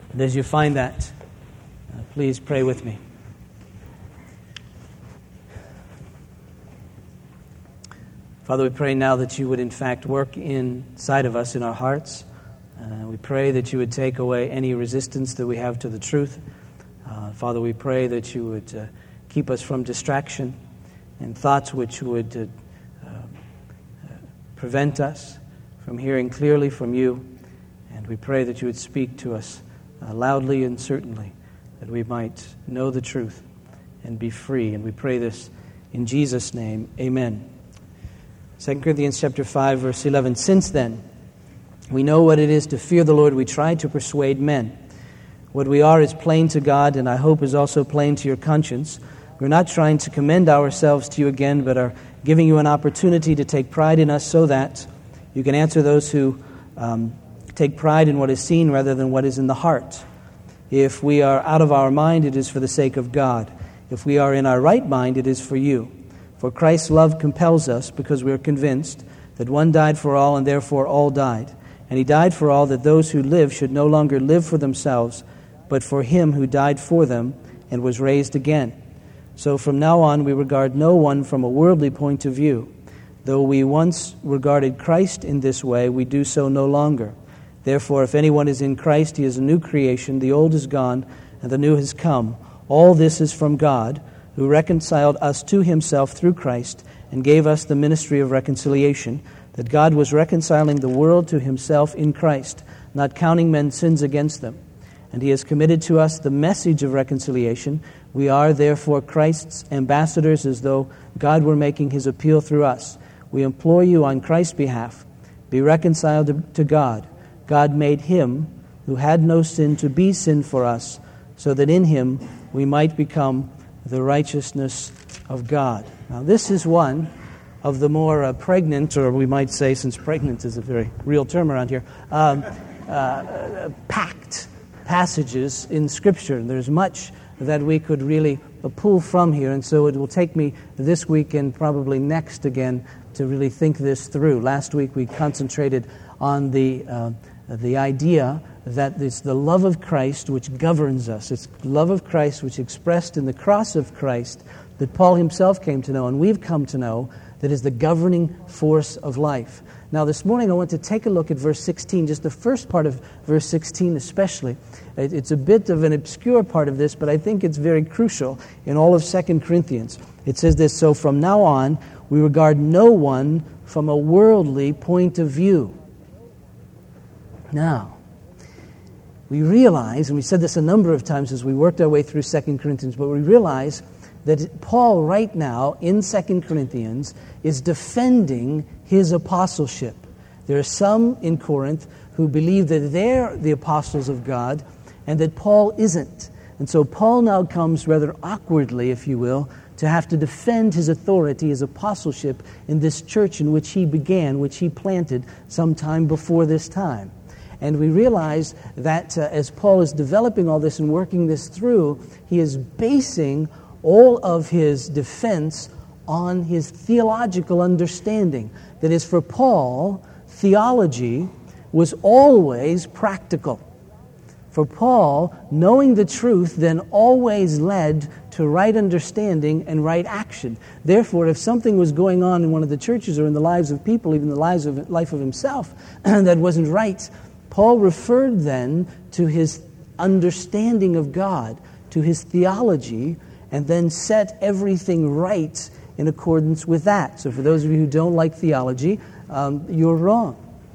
And as you find that, please pray with me. Father, we pray now that you would in fact work inside of us, in our hearts. We pray that you would take away any resistance that we have to the truth. Father, we pray that you would keep us from distraction and thoughts which would prevent us from hearing clearly from you. And we pray that you would speak to us loudly and certainly, that we might know the truth and be free. And we pray this in Jesus' name. Amen. 2 Corinthians chapter 5, verse 11. Since then, we know what it is to fear the Lord. We try to persuade men. What we are is plain to God, and I hope is also plain to your conscience. We're not trying to commend ourselves to you again, but are giving you an opportunity to take pride in us so that you can answer those who take pride in what is seen rather than what is in the heart. If we are out of our mind, it is for the sake of God. If we are in our right mind, it is for you. For Christ's love compels us, because we are convinced that one died for all, and therefore all died. And he died for all, that those who live should no longer live for themselves, but for him who died for them and was raised again. So from now on we regard no one from a worldly point of view. Though we once regarded Christ in this way, we do so no longer. Therefore, if anyone is in Christ, he is a new creation. The old is gone, and the new has come. All this is from God, who reconciled us to himself through Christ and gave us the ministry of reconciliation, that God was reconciling the world to himself in Christ, not counting men's sins against them. And he has committed to us the message of reconciliation. We are therefore Christ's ambassadors, as though God were making his appeal through us. We implore you on Christ's behalf, be reconciled to God. God made him who had no sin to be sin for us, so that in him we might become the righteousness of God. Now this is one of the more pregnant, or we might say, since pregnant is a very real term around here, packed passages in Scripture. There's much that we could really pull from here, and so it will take me this week and probably next again to really think this through. Last week we concentrated on the idea that it's the love of Christ which governs us. It's the love of Christ which expressed in the cross of Christ that Paul himself came to know, and we've come to know, that is the governing force of life. Now this morning I want to take a look at verse 16, just the first part of verse 16 especially. It's a bit of an obscure part of this, but I think it's very crucial in all of 2 Corinthians. It says this, so from now on we regard no one from a worldly point of view. Now, we realize, and we said this a number of times as we worked our way through 2 Corinthians, but we realize that Paul right now in 2 Corinthians is defending his apostleship. There are some in Corinth who believe that they're the apostles of God and that Paul isn't. And so Paul now comes rather awkwardly, if you will, to have to defend his authority, his apostleship in this church in which he began, which he planted sometime before this time. And we realize that as Paul is developing all this and working this through, he is basing all of his defense on his theological understanding. That is, for Paul, theology was always practical. For Paul, knowing the truth then always led to right understanding and right action. Therefore, if something was going on in one of the churches or in the lives of people, even the life of himself, that wasn't right, Paul referred then to his understanding of God, to his theology, and then set everything right in accordance with that. So for those of you who don't like theology, you're wrong.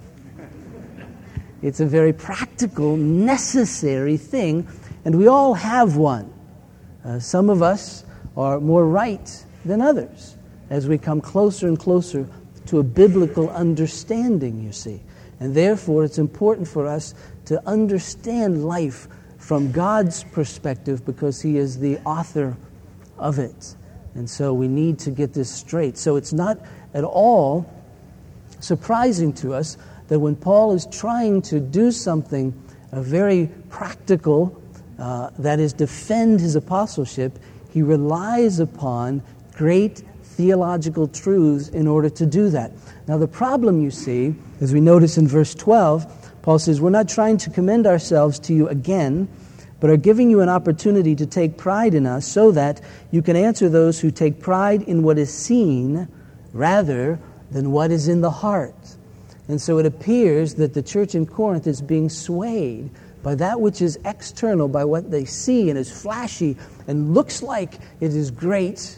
It's a very practical, necessary thing, and we all have one. Some of us are more right than others as we come closer and closer to a biblical understanding, you see. And therefore, it's important for us to understand life from God's perspective because He is the author of it. And so we need to get this straight. So it's not at all surprising to us that when Paul is trying to do something very practical, that is defend his apostleship, he relies upon great theological truths in order to do that. Now the problem, you see, as we notice in verse 12, Paul says, we're not trying to commend ourselves to you again, but are giving you an opportunity to take pride in us so that you can answer those who take pride in what is seen rather than what is in the heart. And so it appears that the church in Corinth is being swayed by that which is external, by what they see and is flashy and looks like it is great,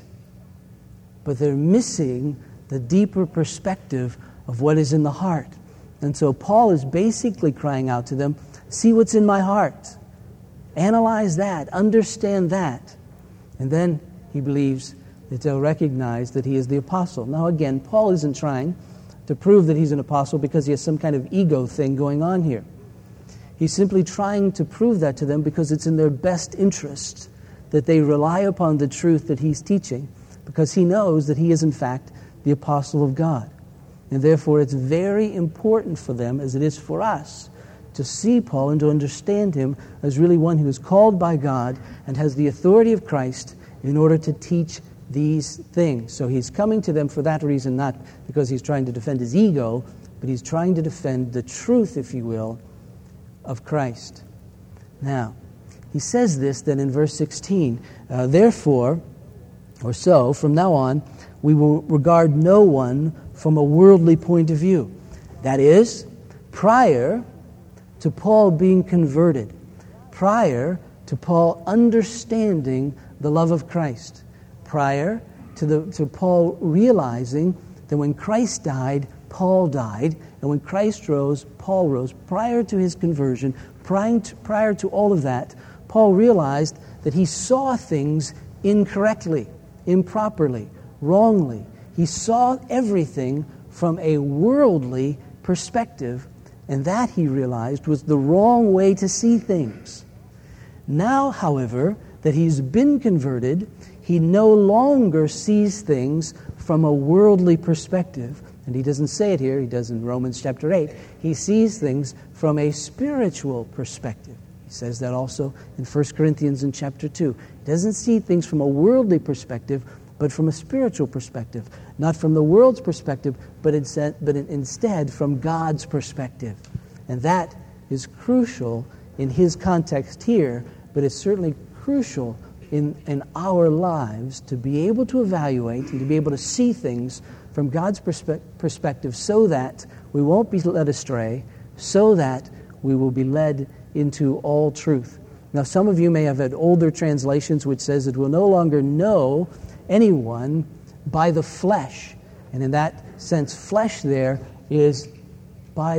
but they're missing the deeper perspective of what is in the heart. And so Paul is basically crying out to them, see what's in my heart. Analyze that, understand that. And then he believes that they'll recognize that he is the apostle. Now again, Paul isn't trying to prove that he's an apostle because he has some kind of ego thing going on here. He's simply trying to prove that to them because it's in their best interest that they rely upon the truth that he's teaching, because he knows that he is in fact the apostle of God. And therefore it's very important for them, as it is for us, to see Paul and to understand him as really one who is called by God and has the authority of Christ in order to teach these things. So he's coming to them for that reason, not because he's trying to defend his ego, but he's trying to defend the truth, if you will, of Christ. Now, he says this then in verse 16, therefore, or so, from now on, we will regard no one from a worldly point of view. That is, prior to Paul being converted, prior to Paul understanding the love of Christ, prior to Paul realizing that when Christ died, Paul died, and when Christ rose, Paul rose. Prior to his conversion, prior to all of that, Paul realized that he saw things incorrectly, improperly, wrongly. He saw everything from a worldly perspective, and that, he realized, was the wrong way to see things. Now, however, that he's been converted, he no longer sees things from a worldly perspective. And he doesn't say it here, he does in Romans chapter 8. He sees things from a spiritual perspective. He says that also in 1 Corinthians in chapter 2. He doesn't see things from a worldly perspective, but from a spiritual perspective. Not from the world's perspective, but instead from God's perspective. And that is crucial in his context here, but it's certainly crucial in our lives to be able to evaluate and to be able to see things from God's perspective so that we won't be led astray, so that we will be led into all truth. Now, some of you may have had older translations which says that we'll no longer know anyone by the flesh. And in that sense, flesh there is by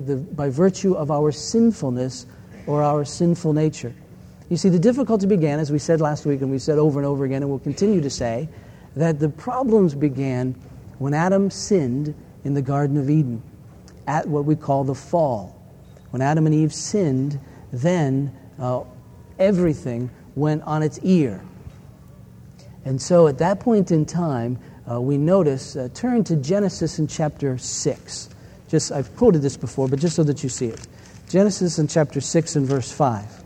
virtue of our sinfulness or our sinful nature. You see, the difficulty began, as we said last week, and we said over and over again, and we'll continue to say, that the problems began when Adam sinned in the Garden of Eden, at what we call the fall. When Adam and Eve sinned, then everything went on its ear. And so at that point in time, we notice, turn to Genesis in chapter 6. I've quoted this before, but just so that you see it. Genesis in chapter 6 and verse 5.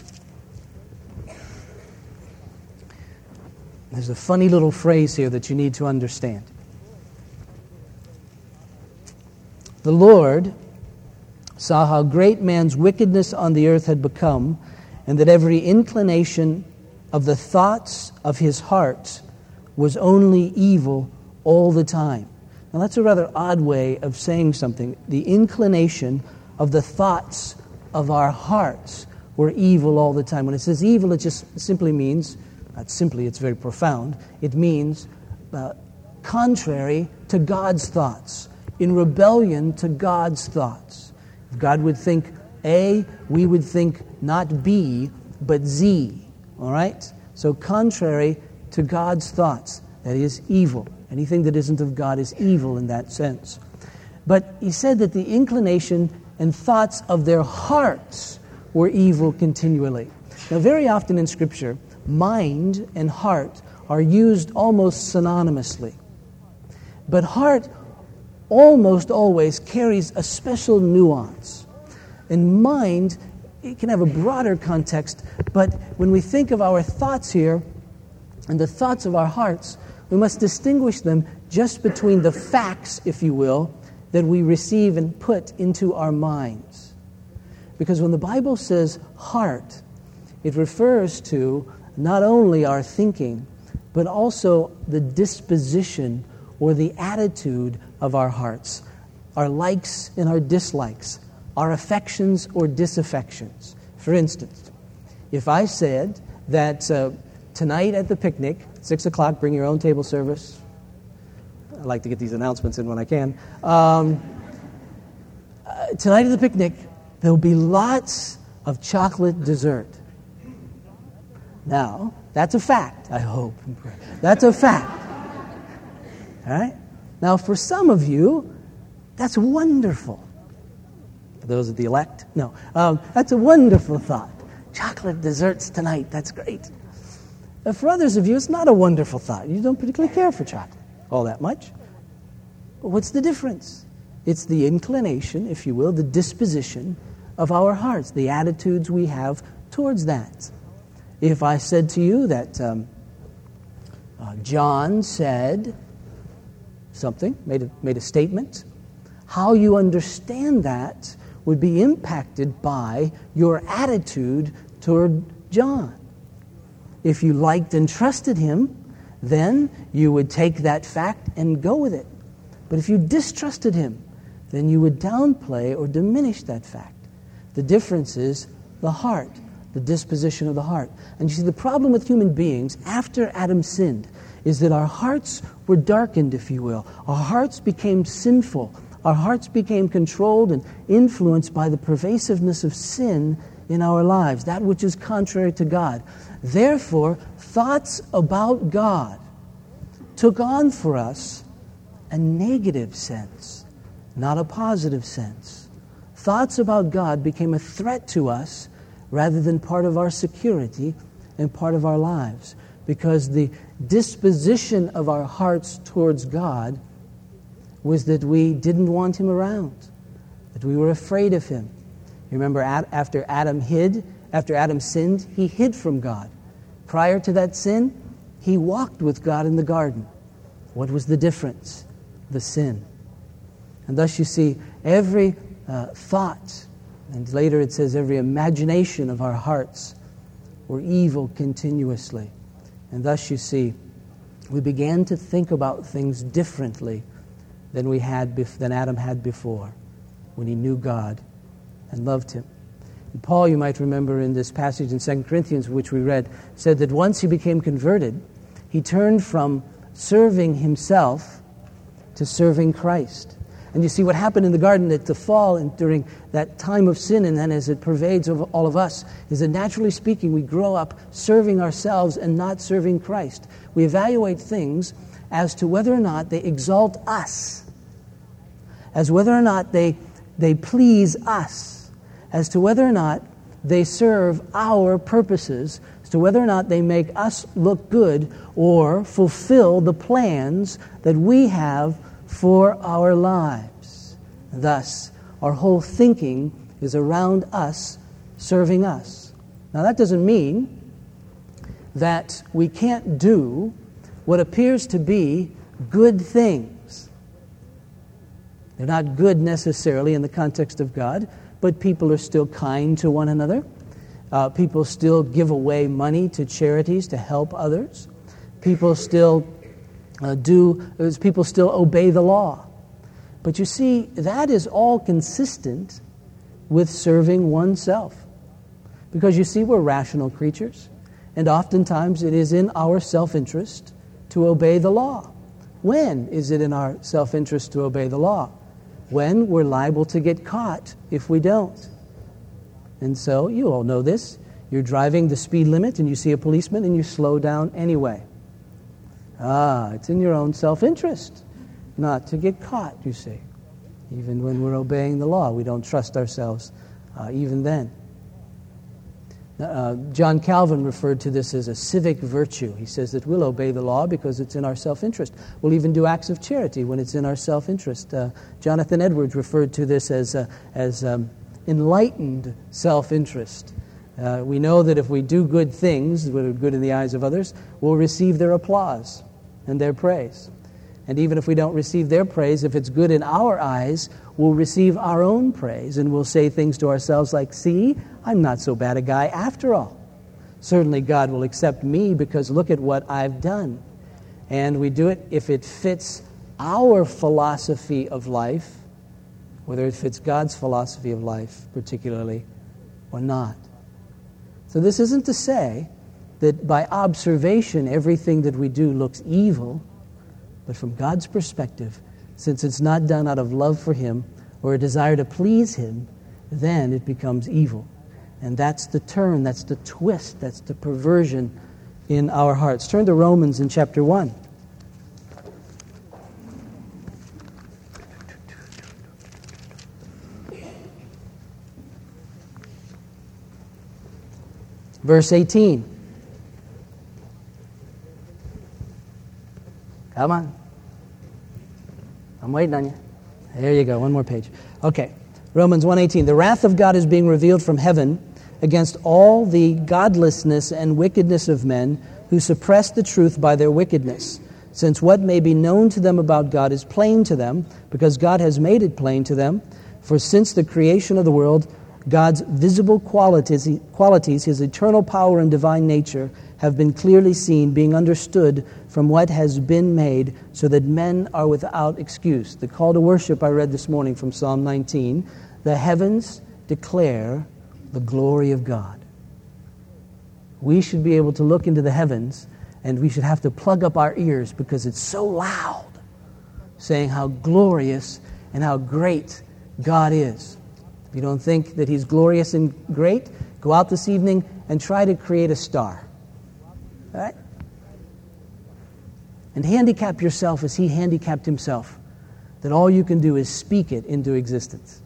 There's a funny little phrase here that you need to understand. The Lord saw how great man's wickedness on the earth had become, and that every inclination of the thoughts of his heart was only evil all the time. Now that's a rather odd way of saying something. The inclination of the thoughts of our hearts were evil all the time. When it says evil, it just simply means, not simply, it's very profound, it means contrary to God's thoughts, in rebellion to God's thoughts. If God would think A, we would think not B, but Z. All right? So contrary to God's thoughts, that is evil. Anything that isn't of God is evil in that sense. But he said that the inclination and thoughts of their hearts were evil continually. Now, very often in Scripture, mind and heart are used almost synonymously. But heart almost always carries a special nuance. And mind, it can have a broader context, but when we think of our thoughts here and the thoughts of our hearts, we must distinguish them just between the facts, if you will, that we receive and put into our minds. Because when the Bible says heart, it refers to not only our thinking, but also the disposition or the attitude of our hearts, our likes and our dislikes, our affections or disaffections. For instance, if I said that tonight at the picnic, 6 o'clock, bring your own table service. I like to get these announcements in when I can. Tonight at the picnic, there will be lots of chocolate dessert. Now, that's a fact, I hope. That's a fact. All right? Now, for some of you, that's wonderful. For those of the elect, no. That's a wonderful thought. Chocolate desserts tonight, that's great. For others of you, it's not a wonderful thought. You don't particularly care for chocolate all that much. But what's the difference? It's the inclination, if you will, the disposition of our hearts, the attitudes we have towards that. If I said to you that John said something, made a statement, how you understand that would be impacted by your attitude toward John. If you liked and trusted him, then you would take that fact and go with it. But if you distrusted him, then you would downplay or diminish that fact. The difference is the heart, the disposition of the heart. And you see, the problem with human beings after Adam sinned is that our hearts were darkened, if you will. Our hearts became sinful. Our hearts became controlled and influenced by the pervasiveness of sin in our lives, that which is contrary to God. Therefore, thoughts about God took on for us a negative sense, not a positive sense. Thoughts about God became a threat to us rather than part of our security and part of our lives, because the disposition of our hearts towards God was that we didn't want him around, that we were afraid of him. You remember after Adam sinned, he hid from God. Prior to that sin, he walked with God in the garden. What was the difference? The sin. And thus you see, every thought, and later it says every imagination of our hearts were evil continuously. And thus you see, we began to think about things differently than Adam had before, when he knew God and loved him. And Paul, you might remember in this passage in 2 Corinthians, which we read, said that once he became converted, he turned from serving himself to serving Christ. And you see what happened in the garden at the fall and during that time of sin, and then as it pervades over all of us, is that naturally speaking, we grow up serving ourselves and not serving Christ. We evaluate things as to whether or not they exalt us, as whether or not they please us, as to whether or not they serve our purposes, as to whether or not they make us look good or fulfill the plans that we have for our lives. Thus, our whole thinking is around us serving us. Now, that doesn't mean that we can't do what appears to be good things. They're not good necessarily in the context of God, but people are still kind to one another. People still give away money to charities to help others. People still obey the law. But you see, that is all consistent with serving oneself. Because you see, we're rational creatures, and oftentimes it is in our self-interest to obey the law. When is it in our self-interest to obey the law? When we're liable to get caught if we don't. And so, you all know this. You're driving the speed limit and you see a policeman and you slow down anyway. It's in your own self-interest not to get caught, you see. Even when we're obeying the law, we don't trust ourselves even then. John Calvin referred to this as a civic virtue. He says that we'll obey the law because it's in our self-interest. We'll even do acts of charity when it's in our self-interest. Jonathan Edwards referred to this as enlightened self-interest. We know that if we do good things that are good in the eyes of others, we'll receive their applause and their praise. And even if we don't receive their praise, if it's good in our eyes, we'll receive our own praise. And we'll say things to ourselves like, see, I'm not so bad a guy after all. Certainly God will accept me because look at what I've done. And we do it if it fits our philosophy of life, whether it fits God's philosophy of life particularly or not. So this isn't to say that by observation everything that we do looks evil, but from God's perspective, since it's not done out of love for Him or a desire to please Him, then it becomes evil. And that's the turn, that's the twist, that's the perversion in our hearts. Turn to Romans in chapter 1. Verse 18. Come on. I'm waiting on you. There you go. One more page. Okay. Romans 1:18. The wrath of God is being revealed from heaven against all the godlessness and wickedness of men who suppress the truth by their wickedness. Since what may be known to them about God is plain to them, because God has made it plain to them. For since the creation of the world, God's visible qualities, His eternal power and divine nature, have been clearly seen, being understood from what has been made, so that men are without excuse. The call to worship I read this morning from Psalm 19. The heavens declare the glory of God. We should be able to look into the heavens, and we should have to plug up our ears because it's so loud, saying how glorious and how great God is. If you don't think that He's glorious and great, go out this evening and try to create a star. All right? And handicap yourself as He handicapped Himself, that all you can do is speak it into existence.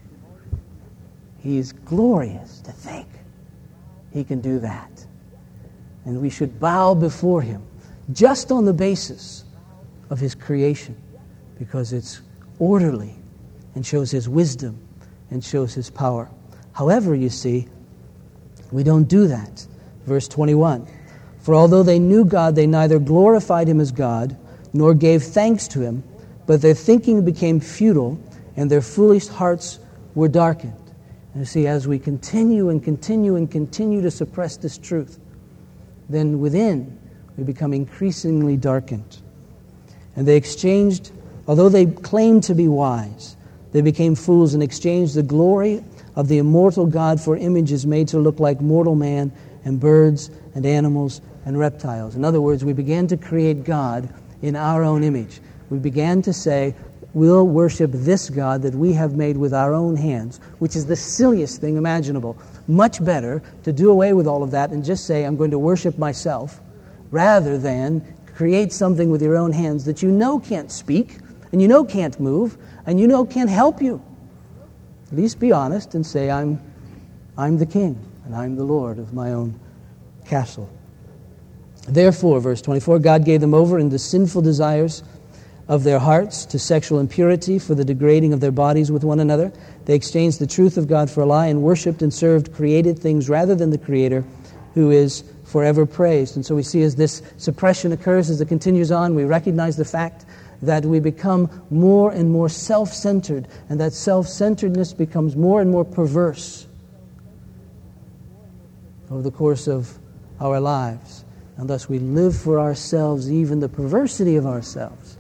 He's glorious to think He can do that. And we should bow before Him just on the basis of His creation, because it's orderly and shows His wisdom and shows His power. However, you see, we don't do that. Verse 21. For although they knew God, they neither glorified Him as God, nor gave thanks to Him, but their thinking became futile, and their foolish hearts were darkened. And you see, as we continue to suppress this truth, then within we become increasingly darkened. And they exchanged, although they claimed to be wise, they became fools and exchanged the glory of the immortal God for images made to look like mortal man and birds and animals and reptiles. In other words, we began to create God in our own image. We began to say, we'll worship this God that we have made with our own hands, which is the silliest thing imaginable. Much better to do away with all of that and just say, I'm going to worship myself, rather than create something with your own hands that you know can't speak, and you know can't move, and you know can't help you. At least be honest and say, I'm the king, and I'm the Lord of my own castle. Therefore, verse 24, God gave them over into sinful desires of their hearts, to sexual impurity, for the degrading of their bodies with one another. They exchanged the truth of God for a lie and worshipped and served created things rather than the Creator, who is forever praised. And so we see as this suppression occurs, as it continues on, we recognize the fact that we become more and more self-centered, and that self-centeredness becomes more and more perverse over the course of our lives. And thus we live for ourselves, even the perversity of ourselves.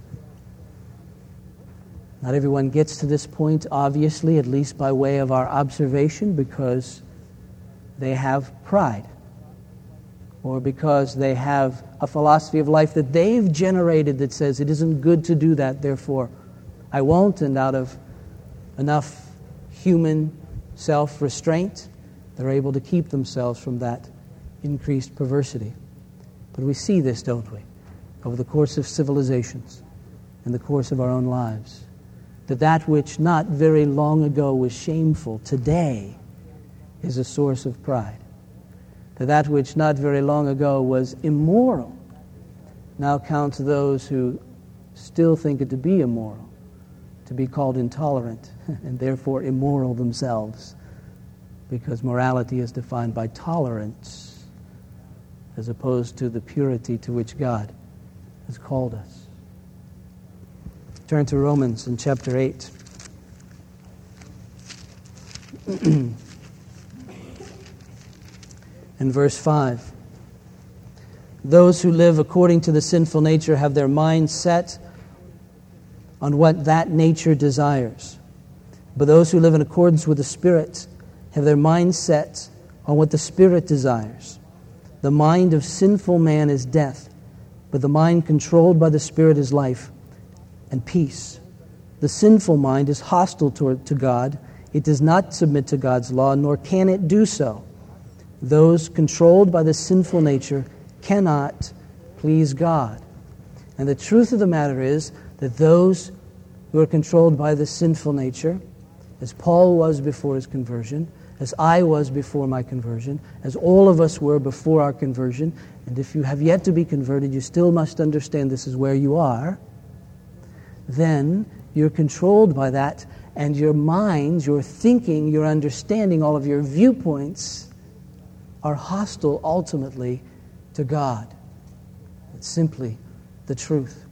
Not everyone gets to this point, obviously, at least by way of our observation, because they have pride, or because they have a philosophy of life that they've generated that says it isn't good to do that, therefore I won't, and out of enough human self-restraint, they're able to keep themselves from that increased perversity. But we see this, don't we, over the course of civilizations, in the course of our own lives, that which not very long ago was shameful today is a source of pride. That which not very long ago was immoral now counts those who still think it to be immoral to be called intolerant and therefore immoral themselves, because morality is defined by tolerance as opposed to the purity to which God has called us. Turn to Romans in chapter 8. In verse 5. Those who live according to the sinful nature have their mind set on what that nature desires. But those who live in accordance with the Spirit have their mind set on what the Spirit desires. The mind of sinful man is death, but the mind controlled by the Spirit is life and peace. The sinful mind is hostile to God. It does not submit to God's law, nor can it do so. Those controlled by the sinful nature cannot please God. And the truth of the matter is that those who are controlled by the sinful nature, as Paul was before his conversion, as I was before my conversion, as all of us were before our conversion, and if you have yet to be converted, you still must understand this is where you are, then you're controlled by that, and your minds, your thinking, your understanding, all of your viewpoints are hostile ultimately to God. It's simply the truth.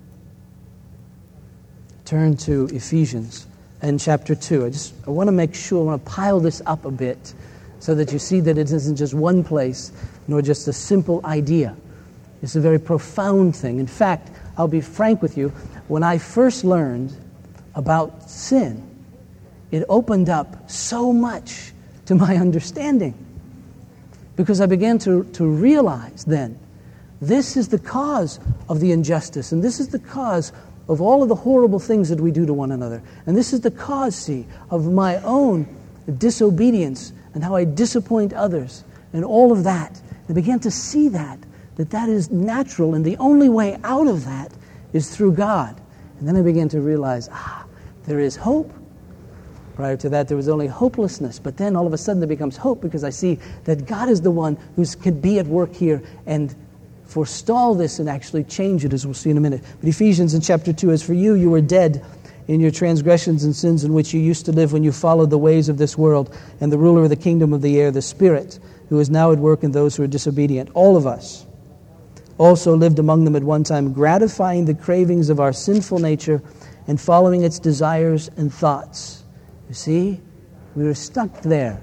Turn to Ephesians and chapter 2. I want to make sure, I want to pile this up a bit so that you see that it isn't just one place, nor just a simple idea. It's a very profound thing. In fact, I'll be frank with you, when I first learned about sin, it opened up so much to my understanding. Because I began to realize then, this is the cause of the injustice, and this is the cause of all of the horrible things that we do to one another. And this is the cause, see, of my own disobedience and how I disappoint others and all of that. I began to see that is natural, and the only way out of that is through God. And then I began to realize, there is hope. Prior to that, there was only hopelessness. But then all of a sudden there becomes hope because I see that God is the one who can be at work here and forestall this and actually change it, as we'll see in a minute. But Ephesians in chapter 2, as for you, you were dead in your transgressions and sins in which you used to live when you followed the ways of this world and the ruler of the kingdom of the air, the Spirit, who is now at work in those who are disobedient. All of us also lived among them at one time, gratifying the cravings of our sinful nature and following its desires and thoughts. You see, we were stuck there,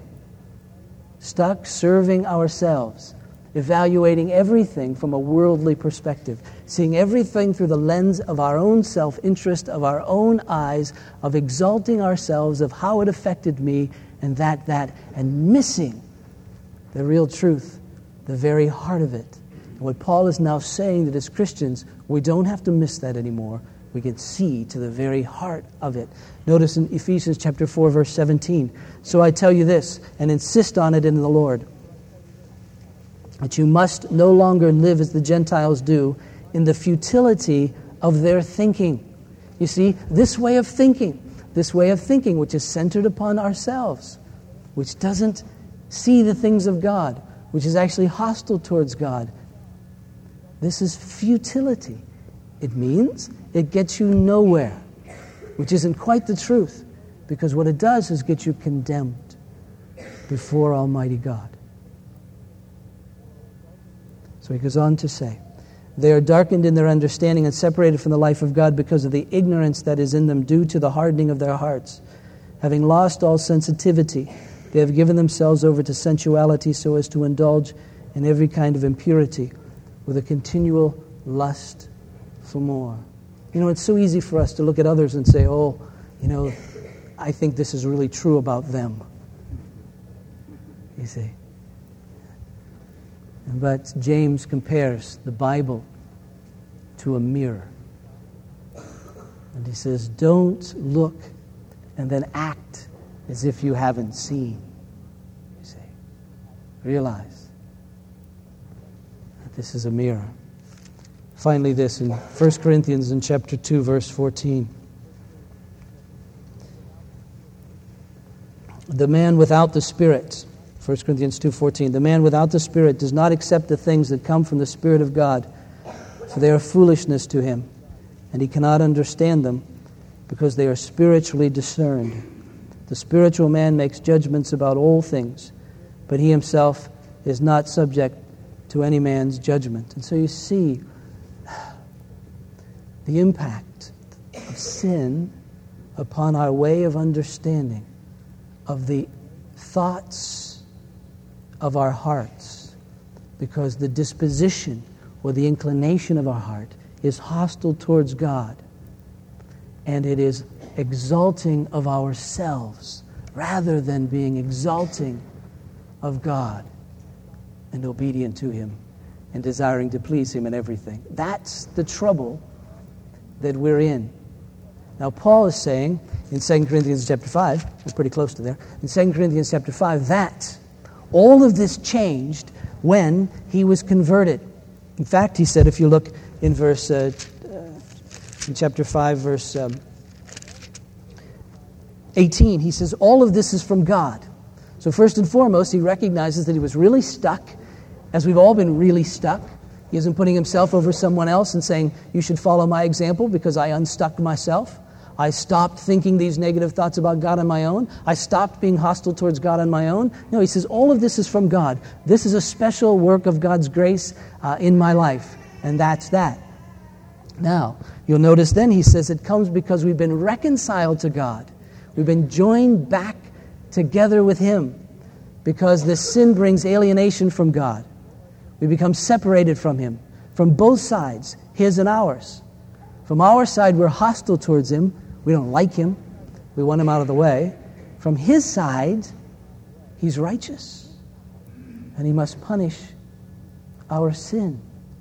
stuck serving ourselves, evaluating everything from a worldly perspective, seeing everything through the lens of our own self-interest, of our own eyes, of exalting ourselves, of how it affected me, and that, and missing the real truth, the very heart of it. And what Paul is now saying that as Christians, we don't have to miss that anymore. We can see to the very heart of it. Notice in Ephesians chapter 4, verse 17. So I tell you this, and insist on it in the Lord, that you must no longer live as the Gentiles do in the futility of their thinking. You see, this way of thinking which is centered upon ourselves, which doesn't see the things of God, which is actually hostile towards God, this is futility. It means it gets you nowhere, which isn't quite the truth, because what it does is get you condemned before Almighty God. So he goes on to say, they are darkened in their understanding and separated from the life of God because of the ignorance that is in them due to the hardening of their hearts. Having lost all sensitivity, they have given themselves over to sensuality so as to indulge in every kind of impurity with a continual lust for more. You know, it's so easy for us to look at others and say, I think this is really true about them. You see. But James compares the Bible to a mirror. And he says, don't look and then act as if you haven't seen. You see. Realize that this is a mirror. Finally, this in 1 Corinthians in chapter 2, verse 14. The man without the Spirit, 1 Corinthians 2:14, the man without the Spirit does not accept the things that come from the Spirit of God, for they are foolishness to him, and he cannot understand them because they are spiritually discerned. The spiritual man makes judgments about all things, but he himself is not subject to any man's judgment. And so you see the impact of of sin upon our way of understanding of the thoughts of our hearts, because the disposition or the inclination of our heart is hostile towards God, and it is exalting of ourselves rather than being exalting of God and obedient to Him and desiring to please Him in everything. That's the trouble that we're in. Now, Paul is saying in 2 Corinthians chapter 5, we're pretty close to there, in 2 Corinthians chapter 5, that all of this changed when he was converted. In fact, he said, if you look in verse, in chapter 5, verse 18, he says, all of this is from God. So first and foremost, he recognizes that he was really stuck, as we've all been really stuck. He isn't putting himself over someone else and saying, you should follow my example because I unstuck myself. I stopped thinking these negative thoughts about God on my own. I stopped being hostile towards God on my own. No, he says, all of this is from God. This is a special work of God's grace in my life, and that's that. Now, you'll notice then he says it comes because we've been reconciled to God. We've been joined back together with Him because this sin brings alienation from God. We become separated from Him, from both sides, His and ours. From our side, we're hostile towards Him. We don't like Him. We want Him out of the way. From His side, He's righteous, and He must punish our sin.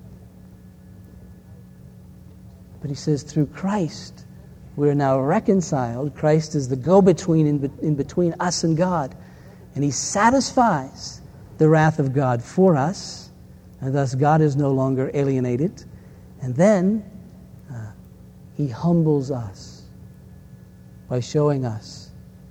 But He says, through Christ, we're now reconciled. Christ is the go-between in between us and God, and He satisfies the wrath of God for us, and thus God is no longer alienated. And then He humbles us by showing us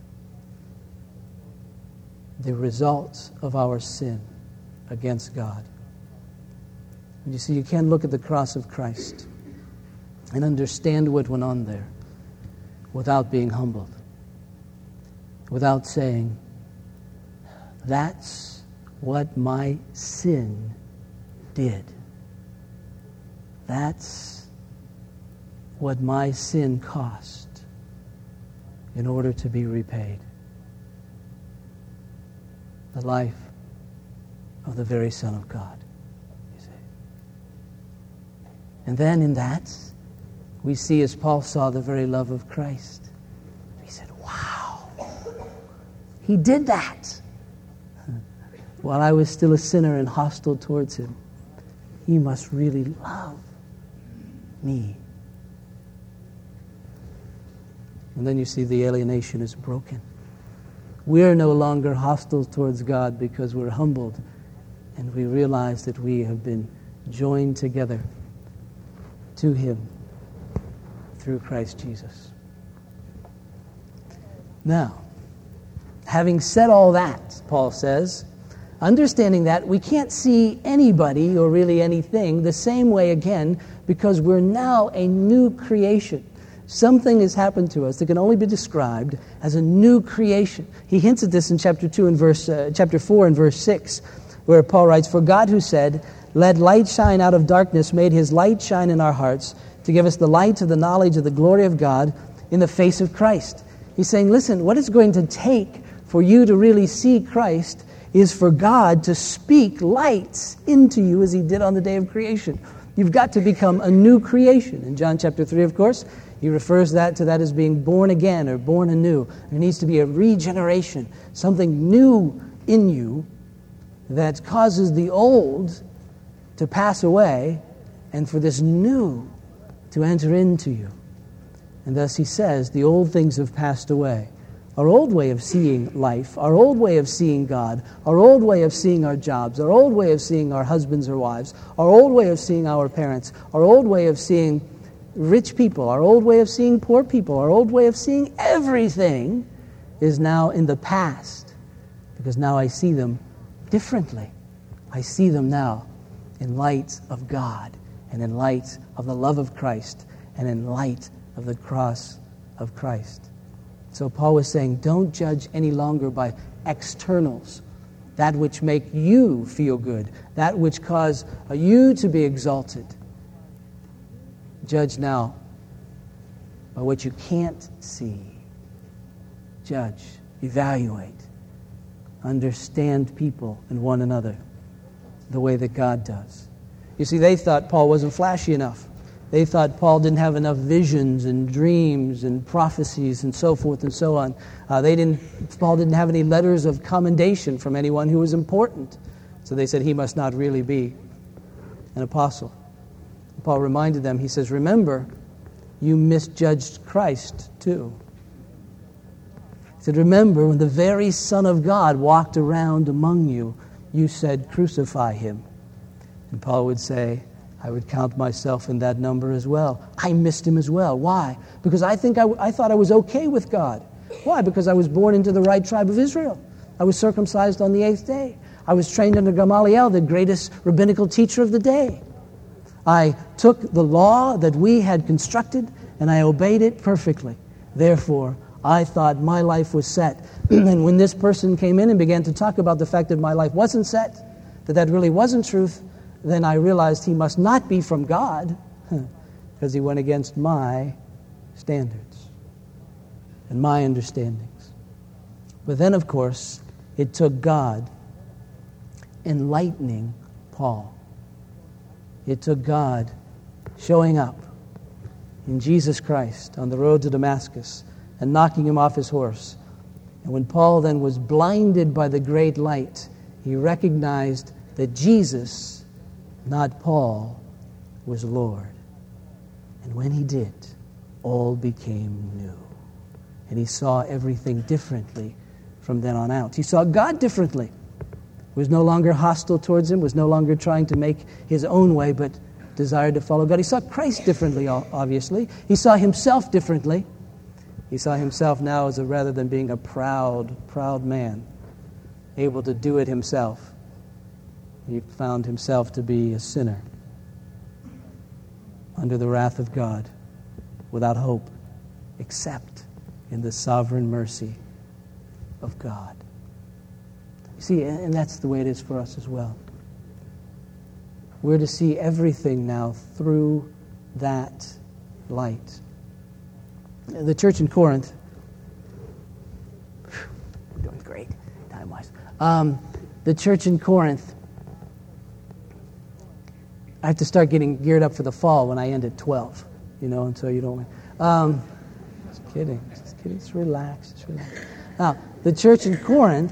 the results of our sin against God. And you see, you can't look at the cross of Christ and understand what went on there without being humbled, without saying, that's what my sin did. That's what my sin cost in order to be repaid. The life of the very Son of God, you see. And then in that, we see, as Paul saw, the very love of Christ. He said, wow, He did that. While I was still a sinner and hostile towards Him, He must really love me. And then you see the alienation is broken. We're no longer hostile towards God because we're humbled and we realize that we have been joined together to Him through Christ Jesus. Now, having said all that, Paul says, understanding that we can't see anybody or really anything the same way again because we're now a new creation. Something has happened to us that can only be described as a new creation. He hints at this in chapter 4 and verse 6, where Paul writes, for God who said, let light shine out of darkness, made His light shine in our hearts to give us the light of the knowledge of the glory of God in the face of Christ. He's saying, listen, what it's going to take for you to really see Christ is for God to speak light into you as He did on the day of creation. You've got to become a new creation. In John chapter 3, of course, he refers to that as being born again or born anew. There needs to be a regeneration, something new in you that causes the old to pass away and for this new to enter into you. And thus he says, the old things have passed away. Our old way of seeing life, our old way of seeing God, our old way of seeing our jobs, our old way of seeing our husbands or wives, our old way of seeing our parents, our old way of seeing rich people, our old way of seeing poor people, our old way of seeing everything is now in the past, because now I see them differently. I see them now in light of God and in light of the love of Christ and in light of the cross of Christ. So Paul was saying, don't judge any longer by externals, that which make you feel good, that which cause you to be exalted. Judge now by what you can't see. Judge, evaluate, understand people and one another the way that God does. You see, they thought Paul wasn't flashy enough. They thought Paul didn't have enough visions and dreams and prophecies and so forth and so on. Paul didn't have any letters of commendation from anyone who was important. So they said he must not really be an apostle. Paul reminded them, he says, remember, you misjudged Christ too. He said, remember, when the very Son of God walked around among you, you said, crucify him. And Paul would say, I would count myself in that number as well. I missed him as well. Why? Because I thought I was okay with God. Why? Because I was born into the right tribe of Israel. I was circumcised on the 8th day. I was trained under Gamaliel, the greatest rabbinical teacher of the day. I took the law that we had constructed and I obeyed it perfectly. Therefore, I thought my life was set. And when this person came in and began to talk about the fact that my life wasn't set, that really wasn't truth, then I realized he must not be from God because he went against my standards and my understandings. But then, of course, it took God enlightening Paul. It took God showing up in Jesus Christ on the road to Damascus and knocking him off his horse. And when Paul then was blinded by the great light, he recognized that Jesus, not Paul, was Lord. And when he did, all became new. And he saw everything differently from then on out. He saw God differently. Was no longer hostile towards him, was no longer trying to make his own way, but desired to follow God. He saw Christ differently, obviously. He saw himself differently. He saw himself now as rather than being a proud man, able to do it himself. He found himself to be a sinner under the wrath of God, without hope, except in the sovereign mercy of God. You see, and that's the way it is for us as well. We're to see everything now through that light. The church in Corinth, we're doing great time-wise. The church in Corinth, I have to start getting geared up for the fall when I end at 12, and so you don't... Just kidding. Just relax. Now, the church in Corinth,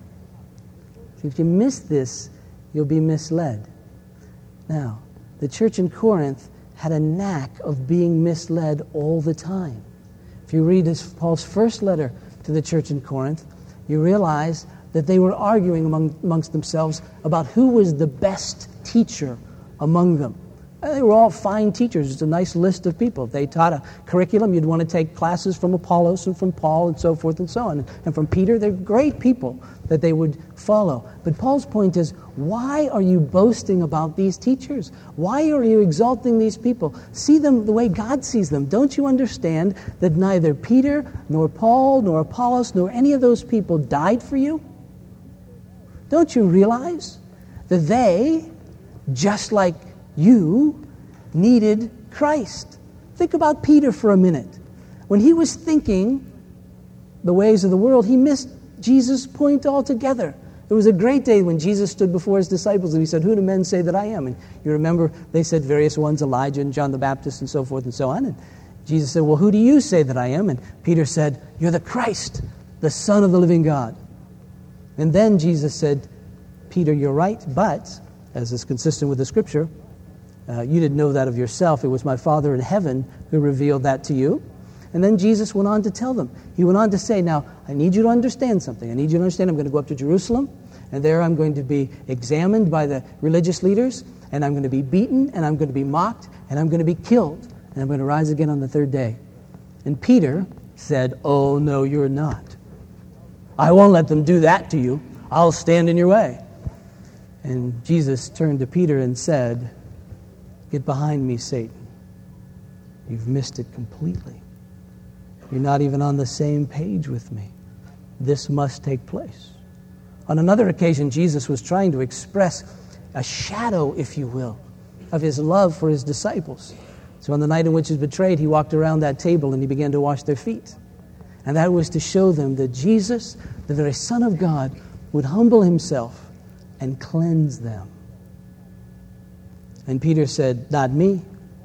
if you miss this, you'll be misled. Now, the church in Corinth had a knack of being misled all the time. If you read Paul's first letter to the church in Corinth, you realize that they were arguing amongst themselves about who was the best teacher among them. They were all fine teachers. It's a nice list of people. If they taught a curriculum, you'd want to take classes from Apollos and from Paul and so forth and so on. And from Peter, they're great people that they would follow. But Paul's point is, why are you boasting about these teachers? Why are you exalting these people? See them the way God sees them. Don't you understand that neither Peter, nor Paul, nor Apollos, nor any of those people died for you? Don't you realize that they, just like you, needed Christ? Think about Peter for a minute. When he was thinking the ways of the world, he missed Jesus' point altogether. There was a great day when Jesus stood before his disciples and he said, "Who do men say that I am?" And you remember they said various ones, Elijah and John the Baptist and so forth and so on. And Jesus said, "Well, who do you say that I am?" And Peter said, "You're the Christ, the Son of the living God." And then Jesus said, "Peter, you're right, but, as is consistent with the Scripture, you didn't know that of yourself. It was my Father in heaven who revealed that to you." And then Jesus went on to tell them. He went on to say, "Now, I need you to understand something. I need you to understand I'm going to go up to Jerusalem, and there I'm going to be examined by the religious leaders, and I'm going to be beaten, and I'm going to be mocked, and I'm going to be killed, and I'm going to rise again on the third day." And Peter said, "Oh, no, you're not. I won't let them do that to you. I'll stand in your way." And Jesus turned to Peter and said, "Get behind me, Satan. You've missed it completely. You're not even on the same page with me. This must take place." On another occasion, Jesus was trying to express a shadow, if you will, of his love for his disciples. So on the night in which he was betrayed, he walked around that table and he began to wash their feet. And that was to show them that Jesus, the very Son of God, would humble himself and cleanse them. And Peter said, "Not me.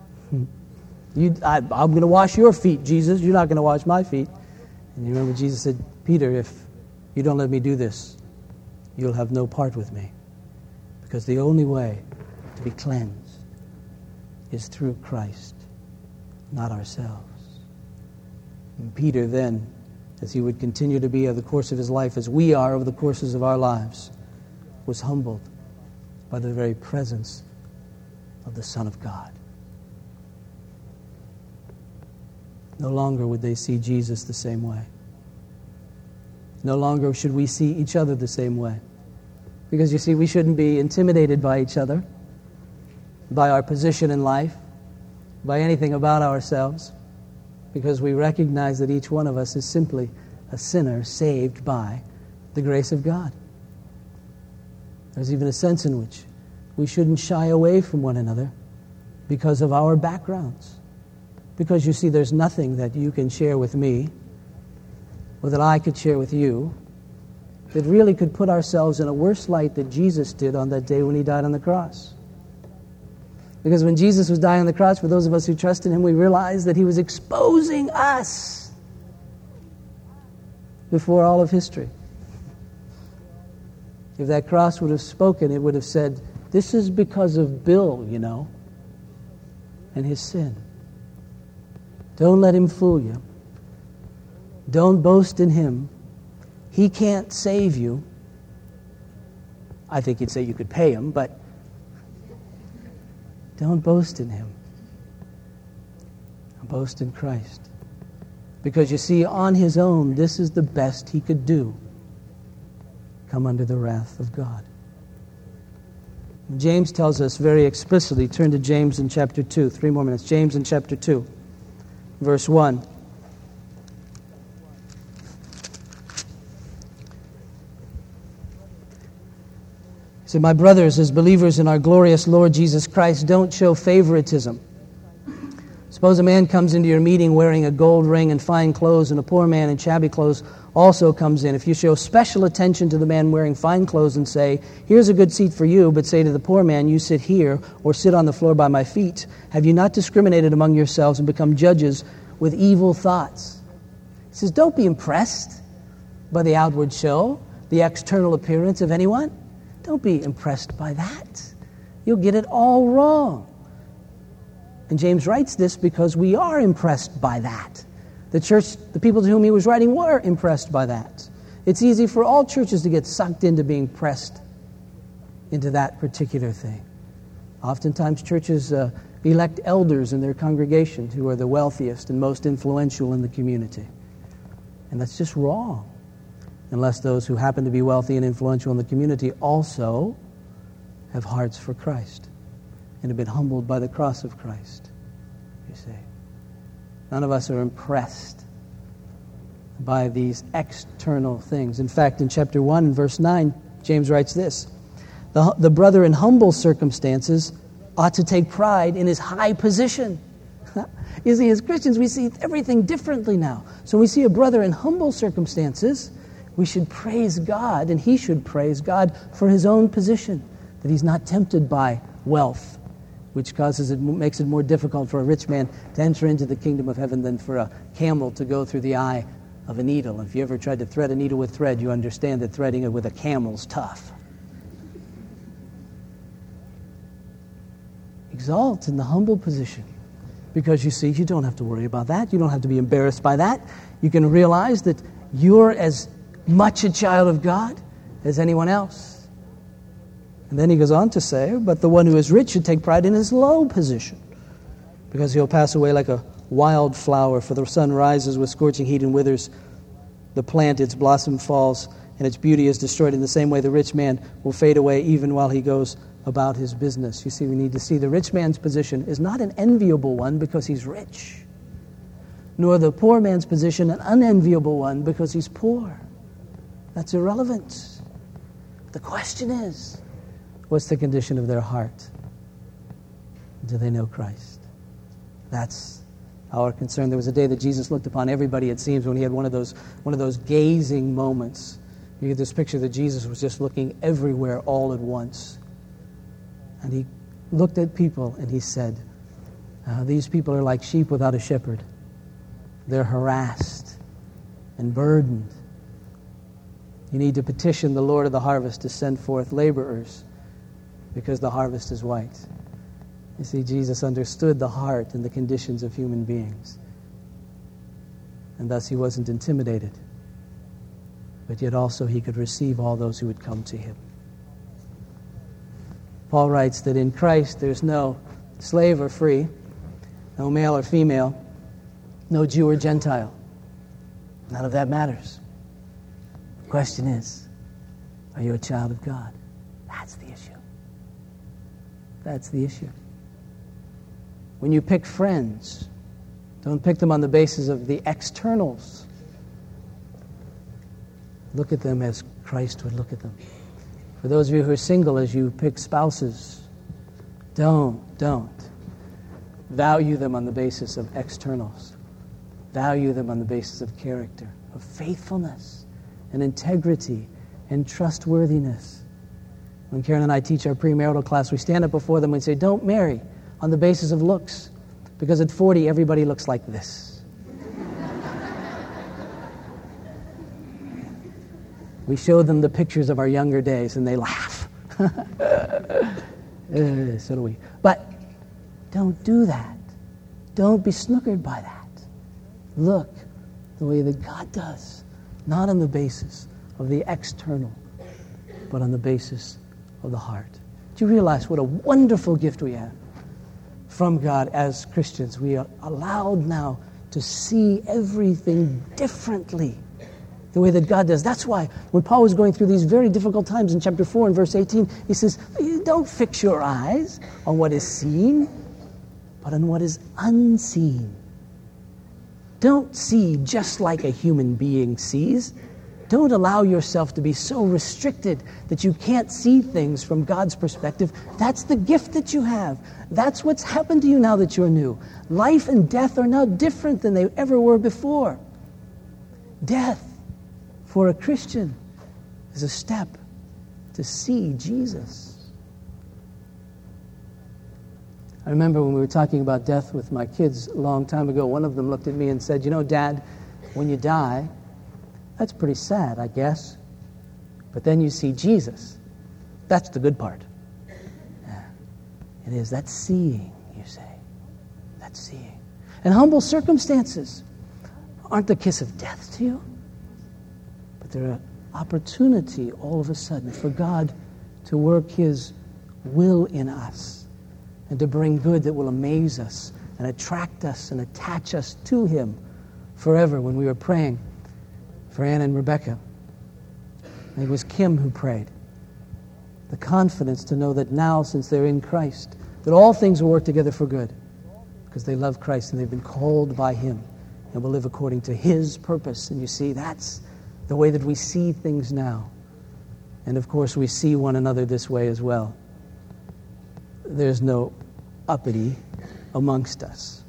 I'm going to wash your feet, Jesus. You're not going to wash my feet." And you remember Jesus said, "Peter, if you don't let me do this, you'll have no part with me. Because the only way to be cleansed is through Christ, not ourselves." And Peter then, as he would continue to be over the course of his life, as we are over the courses of our lives, was humbled by the very presence of the Son of God. No longer would they see Jesus the same way. No longer should we see each other the same way. Because you see, we shouldn't be intimidated by each other, by our position in life, by anything about ourselves, because we recognize that each one of us is simply a sinner saved by the grace of God. There's even a sense in which we shouldn't shy away from one another because of our backgrounds. Because you see, there's nothing that you can share with me or that I could share with you that really could put ourselves in a worse light than Jesus did on that day when he died on the cross. Because when Jesus was dying on the cross, for those of us who trust in him, we realized that he was exposing us before all of history. If that cross would have spoken, it would have said, "This is because of Bill, and his sin. Don't let him fool you. Don't boast in him. He can't save you." I think you'd say you could pay him, but don't boast in him. Boast in Christ. Because you see, on his own, this is the best he could do. Come under the wrath of God. James tells us very explicitly, turn to James in chapter 2, 3 more minutes. James in chapter 2, verse 1. He said, "My brothers, as believers in our glorious Lord Jesus Christ, don't show favoritism. Suppose a man comes into your meeting wearing a gold ring and fine clothes, and a poor man in shabby clothes also comes in. If you show special attention to the man wearing fine clothes and say, 'Here's a good seat for you,' but say to the poor man, 'You sit here,' or 'Sit on the floor by my feet,' have you not discriminated among yourselves and become judges with evil thoughts?" He says, don't be impressed by the outward show, the external appearance of anyone. Don't be impressed by that. You'll get it all wrong. And James writes this because we are impressed by that. The church, the people to whom he was writing, were impressed by that. It's easy for all churches to get sucked into being pressed into that particular thing. Oftentimes churches elect elders in their congregations who are the wealthiest and most influential in the community. And that's just wrong, unless those who happen to be wealthy and influential in the community also have hearts for Christ and have been humbled by the cross of Christ, you see. None of us are impressed by these external things. In fact, in chapter 1, verse 9, James writes this, the brother in humble circumstances ought to take pride in his high position. You see, as Christians, we see everything differently now. So we see a brother in humble circumstances, we should praise God, and he should praise God for his own position, that he's not tempted by wealth, which makes it more difficult for a rich man to enter into the kingdom of heaven than for a camel to go through the eye of a needle. If you ever tried to thread a needle with thread, you understand that threading it with a camel's tough. Exalt in the humble position, because you see, you don't have to worry about that. You don't have to be embarrassed by that. You can realize that you're as much a child of God as anyone else. And then he goes on to say, but the one who is rich should take pride in his low position, because he'll pass away like a wild flower, for the sun rises with scorching heat and withers the plant, its blossom falls, and its beauty is destroyed. In the same way, the rich man will fade away even while he goes about his business. You see, we need to see the rich man's position is not an enviable one because he's rich, nor the poor man's position an unenviable one because he's poor. That's irrelevant. The question is, what's the condition of their heart? Do they know Christ? That's our concern. There was a day that Jesus looked upon everybody, it seems, when he had one of those gazing moments. You get this picture that Jesus was just looking everywhere all at once. And he looked at people and he said, these people are like sheep without a shepherd. They're harassed and burdened. You need to petition the Lord of the harvest to send forth laborers because the harvest is white. You see, Jesus understood the heart and the conditions of human beings. And thus he wasn't intimidated. But yet also he could receive all those who would come to him. Paul writes that in Christ there's no slave or free, no male or female, no Jew or Gentile. None of that matters. The question is, are you a child of God? That's the issue. That's the issue. When you pick friends, don't pick them on the basis of the externals. Look at them as Christ would look at them. For those of you who are single, as you pick spouses, don't value them on the basis of externals. Value them on the basis of character, of faithfulness, and integrity, and trustworthiness. When Karen and I teach our premarital class, we stand up before them and say, don't marry on the basis of looks, because at 40, everybody looks like this. We show them the pictures of our younger days, and they laugh. So do we. But don't do that. Don't be snookered by that. Look the way that God does, not on the basis of the external, but on the basis of the heart. Do you realize what a wonderful gift we have from God as Christians? We are allowed now to see everything differently, the way that God does. That's why when Paul was going through these very difficult times in chapter 4 and verse 18, he says, don't fix your eyes on what is seen, but on what is unseen. Don't see just like a human being sees. Don't allow yourself to be so restricted that you can't see things from God's perspective. That's the gift that you have. That's what's happened to you now that you're new. Life and death are now different than they ever were before. Death, for a Christian, is a step to see Jesus. I remember when we were talking about death with my kids a long time ago, one of them looked at me and said, Dad, when you die, that's pretty sad, I guess. But then you see Jesus. That's the good part. Yeah, it is. That's seeing, you say. That's seeing. And humble circumstances aren't the kiss of death to you, but they're an opportunity all of a sudden for God to work His will in us and to bring good that will amaze us and attract us and attach us to Him forever. When we were praying for Anna and Rebecca, it was Kim who prayed. The confidence to know that now, since they're in Christ, that all things will work together for good because they love Christ and they've been called by Him and will live according to His purpose. And you see, that's the way that we see things now. And of course, we see one another this way as well. There's no uppity amongst us.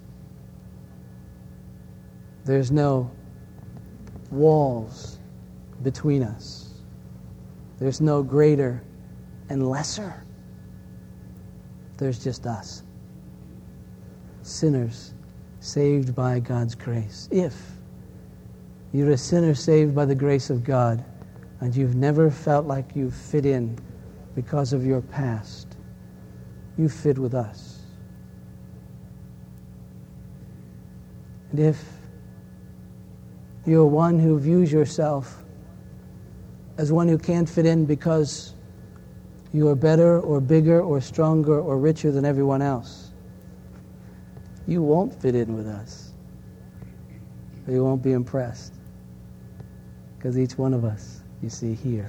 There's no walls between us. There's no greater and lesser. There's just us. Sinners saved by God's grace. If you're a sinner saved by the grace of God and you've never felt like you fit in because of your past, you fit with us. And if you're one who views yourself as one who can't fit in because you are better or bigger or stronger or richer than everyone else, you won't fit in with us. You won't be impressed. Because each one of us, you see here,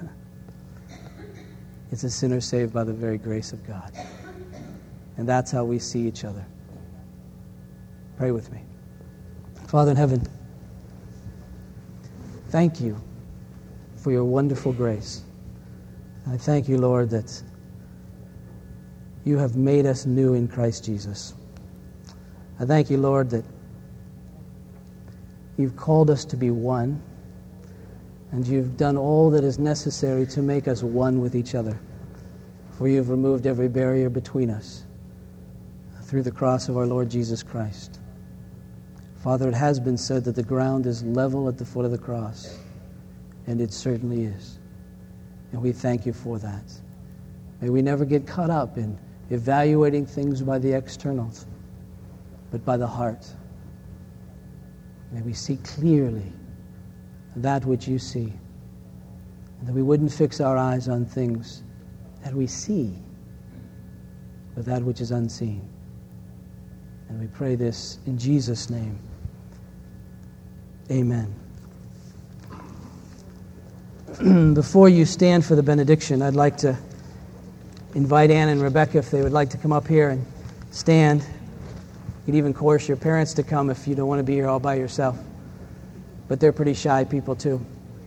it's a sinner saved by the very grace of God. And that's how we see each other. Pray with me. Father in heaven, thank you for your wonderful grace. I thank you, Lord, that you have made us new in Christ Jesus. I thank you, Lord, that you've called us to be one, and you've done all that is necessary to make us one with each other. For you've removed every barrier between us through the cross of our Lord Jesus Christ. Father, it has been said that the ground is level at the foot of the cross, and it certainly is. And we thank you for that. May we never get caught up in evaluating things by the externals, but by the heart. May we see clearly that which you see, and that we wouldn't fix our eyes on things that we see, but that which is unseen. And we pray this in Jesus' name. Amen. Before you stand for the benediction, I'd like to invite Ann and Rebecca if they would like to come up here and stand. You could even coerce your parents to come if you don't want to be here all by yourself. But they're pretty shy people too.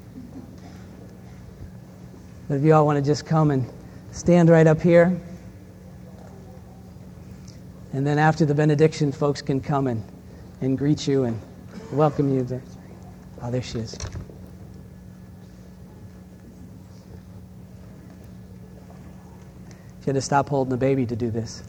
But if you all want to just come and stand right up here. And then after the benediction, folks can come and greet you and welcome you. There. Oh, there she is. She had to stop holding the baby to do this.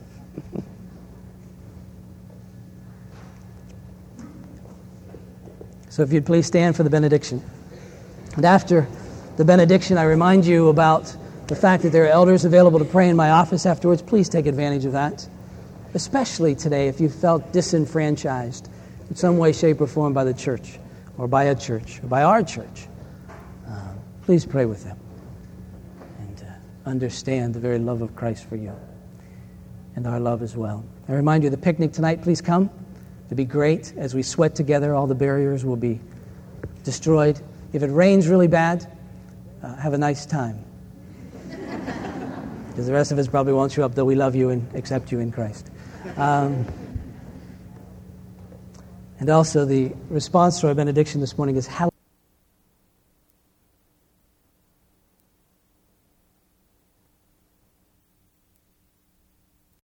So if you'd please stand for the benediction. And after the benediction, I remind you about the fact that there are elders available to pray in my office afterwards. Please take advantage of that. Especially today if you felt disenfranchised in some way, shape, or form by the church, or by a church, or by our church. Please pray with them and understand the very love of Christ for you and our love as well. I remind you of the picnic tonight. Please come. It'll be great. As we sweat together, all the barriers will be destroyed. If it rains really bad, have a nice time. Because the rest of us probably won't show up, though we love you and accept you in Christ. And also the response to our benediction this morning is hallelujah.